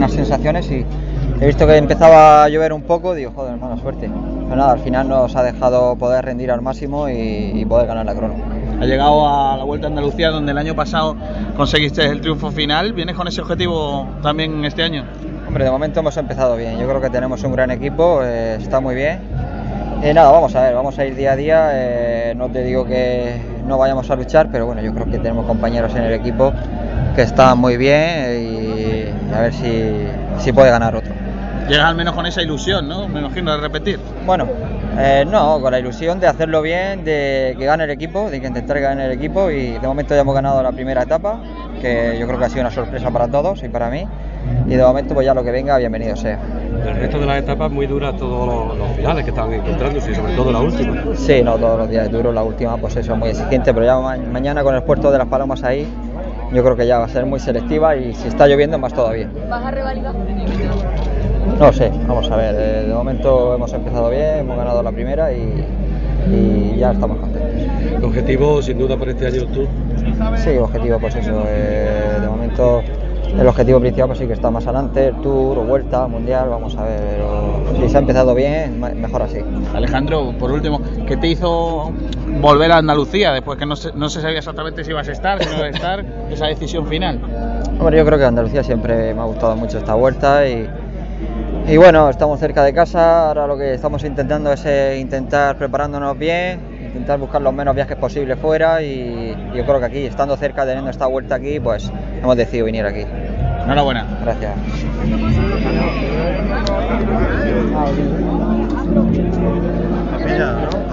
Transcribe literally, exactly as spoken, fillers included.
buenas sensaciones y he visto que empezaba a llover un poco, digo, joder, mala suerte. Pero nada, al final nos ha dejado poder rendir al máximo y, y poder ganar la crono. Ha llegado a la Vuelta a Andalucía, donde el año pasado conseguiste el triunfo final. ¿Vienes con ese objetivo también este año? Hombre, de momento hemos empezado bien. Yo creo que tenemos un gran equipo, eh, está muy bien. Y nada, vamos a ver, vamos a ir día a día. Eh, no te digo que no vayamos a luchar, pero bueno, yo creo que tenemos compañeros en el equipo que están muy bien y a ver si, si puede ganar otro. Llegas al menos con esa ilusión, ¿no? Me imagino, de repetir. Bueno, eh, no, con la ilusión de hacerlo bien, de que gane el equipo, de que intentar ganar el equipo y de momento ya hemos ganado la primera etapa, que yo creo que ha sido una sorpresa para todos y para mí, y de momento pues ya lo que venga, bienvenido sea. El resto de las etapas muy duras, todos los, los finales que están encontrándose y sobre todo la última. Sí, no, todos los días es duro, la última pues eso, muy exigente, pero ya ma mañana con el puerto de Las Palomas ahí, yo creo que ya va a ser muy selectiva y si está lloviendo más todavía. ¿Vas a revalidar? No sé, vamos a ver, eh, de momento hemos empezado bien, hemos ganado la primera y, y ya estamos contentos. El objetivo, sin duda, para este año tú. Sí, objetivo pues eso, eh, de momento el objetivo principal pues sí que está más adelante, el Tour, Vuelta, Mundial, vamos a ver, pero si se ha empezado bien, mejor así. Alejandro, por último, ¿qué te hizo volver a Andalucía después que no se, no se sabía exactamente si ibas a estar, si no ibas a estar, esa decisión final? Hombre, yo creo que Andalucía siempre me ha gustado mucho esta vuelta y Y bueno, estamos cerca de casa, ahora lo que estamos intentando es eh, intentar preparándonos bien, intentar buscar los menos viajes posibles fuera y yo creo que aquí, estando cerca, teniendo esta vuelta aquí, pues hemos decidido venir aquí. Enhorabuena. Gracias.